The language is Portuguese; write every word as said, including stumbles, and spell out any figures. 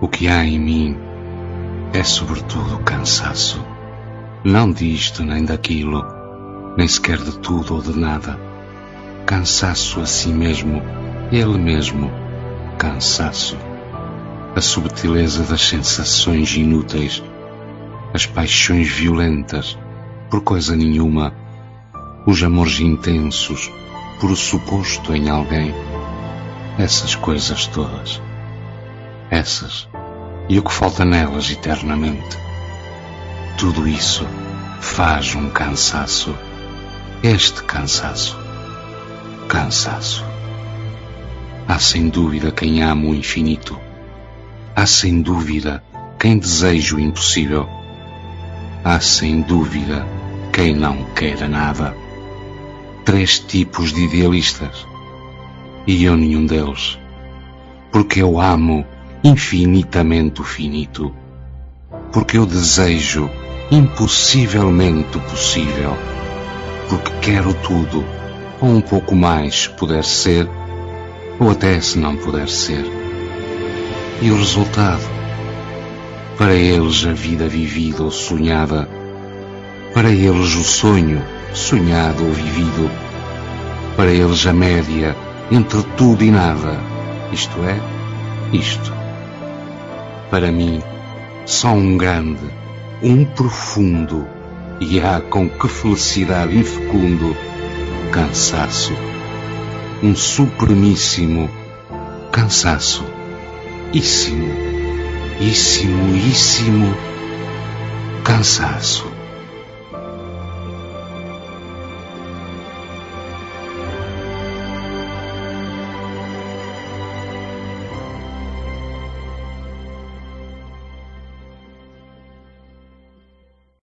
O que há em mim é sobretudo cansaço. Não disto nem daquilo, nem sequer de tudo ou de nada. Cansaço a si mesmo, ele mesmo, cansaço. A subtileza das sensações inúteis, as paixões violentas, por coisa nenhuma, os amores intensos, por o suposto em alguém. Essas coisas todas. Essas, e o que falta nelas eternamente. Tudo isso faz um cansaço. Este cansaço. Cansaço. Há sem dúvida quem ama o infinito. Há sem dúvida quem deseja o impossível. Há sem dúvida quem não queira nada. Três tipos de idealistas. E eu nenhum deles. Porque eu amo infinitamente o finito. Porque eu desejo impossivelmente o possível. Porque quero tudo, ou um pouco mais, se puder ser, ou até se não puder ser. E o resultado? Para eles a vida vivida ou sonhada, para eles o sonho, sonhado ou vivido, para eles a média entre tudo e nada, isto é, isto. Para mim, só um grande, um profundo, e há com que felicidade infecundo, cansaço. Um supremíssimo cansaço. Íssimo, íssimo, íssimo cansaço.